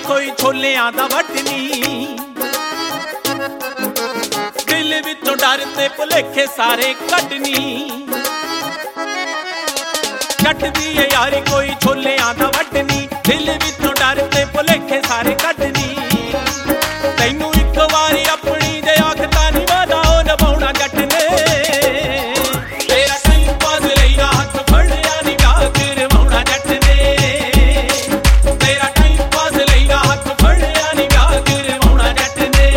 कोई छोलियां दा वटनी, दिल विचों डर ते भुलेखे सारे कटनी। कटदी है यारी कोई छोलियां दा वटनी, दिल विचों डर ते भुलेखे सारे कटनी। तैनू एक वारी अपनी जे आखता नी वादा ओ निभाउणा जट ने, तेरा टाइम पास लईया हथ फड़िया नी ब्याह करवाउणा जट ने, तेरा टाइम पास लईया हथ फड़िया नी ब्याह करवाउणा जट ने।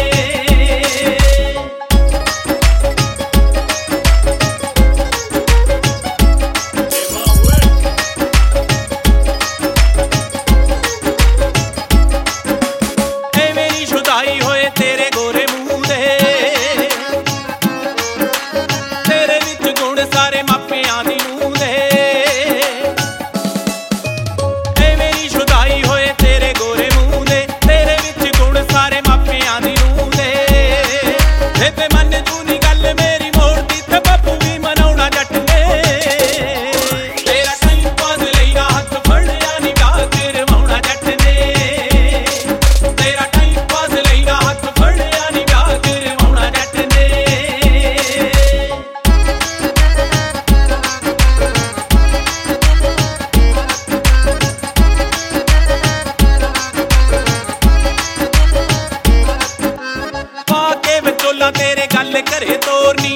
ए मेरी शुदाई होए तेरे गोरे मूंह दे, तेरे विच गुण सारे मापियां दी नूं दे। ए मेरी शुदाई होए तेरे गोरे मूंह दे, तेरे विच गुण सारे मापियां दी नूं दे। ते मन जू नी गल मेरी मोड़दी ते बापू भी मनाउणा जट ने, तेरा टाइम पास लईया हथ फड़िया नी ब्याह करवाउणा जट ने, तेरा टाइम पास लईया हथ फड़िया नी ब्याह करवाउणा जट ने। पा के विचोला तेरे गल घरे तोरनी,